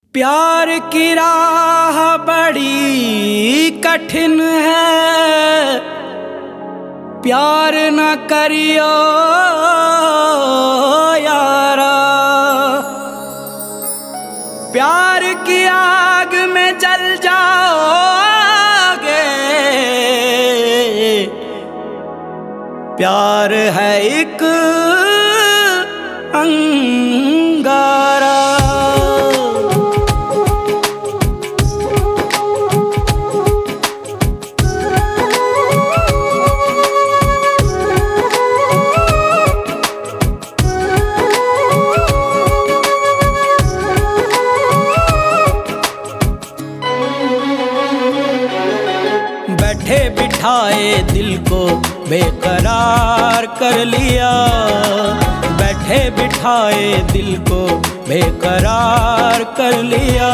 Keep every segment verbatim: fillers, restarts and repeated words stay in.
प्यार की राह बड़ी कठिन है, प्यार न करियो यारा। प्यार की आग में जल जाओगे, प्यार है एक अंगारा। बैठे बिठाए दिल को बेकरार कर लिया, बैठे बिठाए दिल को बेकरार कर लिया।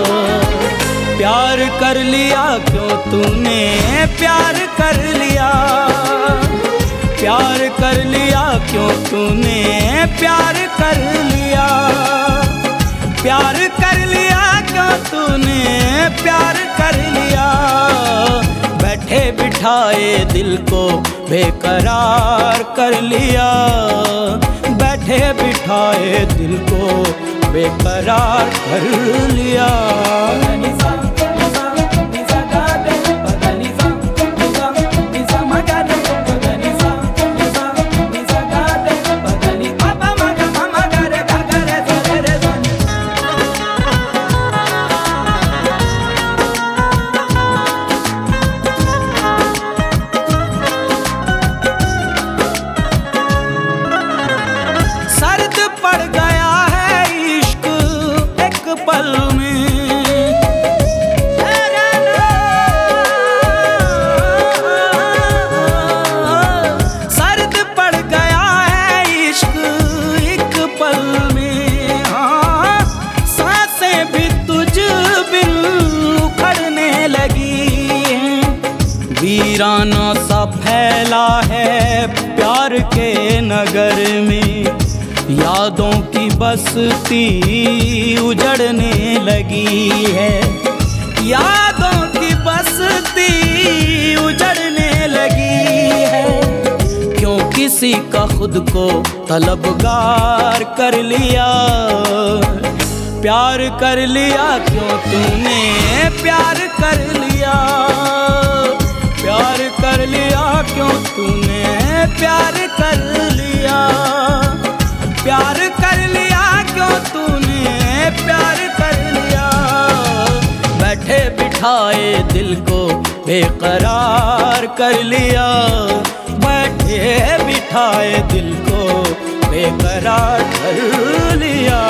प्यार कर लिया क्यों तूने प्यार कर लिया, प्यार कर लिया क्यों तूने प्यार कर लिया। प्यार कर लिया क्यों तूने प्यार कर लिया। बैठे बिठाए दिल को बेकरार कर लिया, बैठे बिठाए दिल को बेकरार कर लिया। वीराना सा फैला है प्यार के नगर में, यादों की बस्ती उजड़ने लगी है। यादों की बस्ती उजड़ने लगी है, क्यों किसी का खुद को तलबगार कर लिया। प्यार कर लिया क्यों तूने प्यार कर लिया, प्यार कर लिया क्यों तूने प्यार कर लिया। प्यार कर लिया क्यों तूने प्यार कर लिया। बैठे बिठाए दिल को बेकरार कर लिया, बैठे बिठाए दिल को बेकरार कर लिया।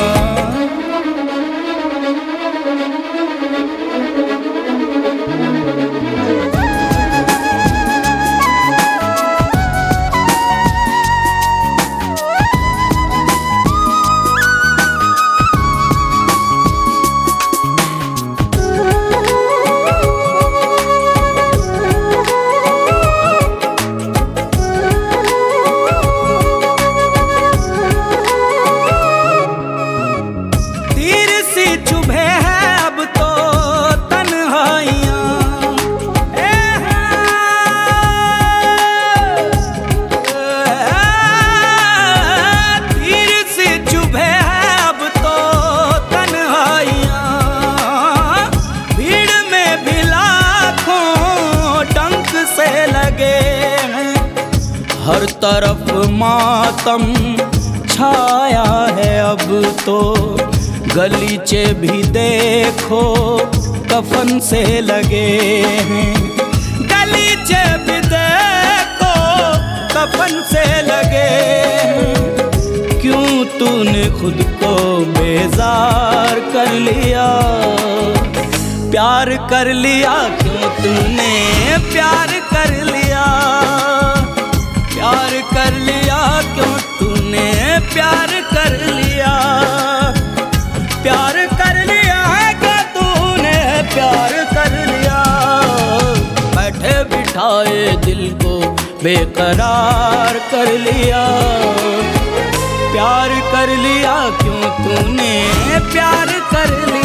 हर तरफ मातम छाया है अब तो, गलीचे भी देखो कफन से लगे हैं। गलीचे भी देखो कफन से लगे हैं, क्यों तूने खुद को बेजार कर लिया। प्यार कर लिया क्यों तूने प्यार कर लिया, प्यार कर लिया क्यों तूने प्यार कर लिया। प्यार कर लिया क्या तूने प्यार कर लिया। बैठे बिठाए दिल को बेकरार कर लिया, प्यार कर लिया क्यों तूने प्यार कर लिया।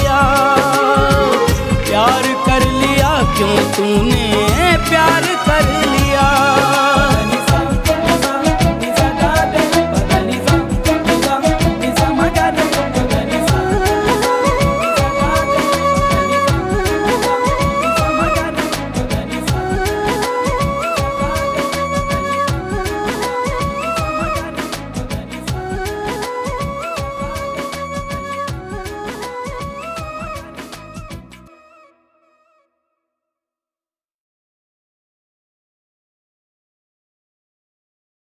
तूने प्यार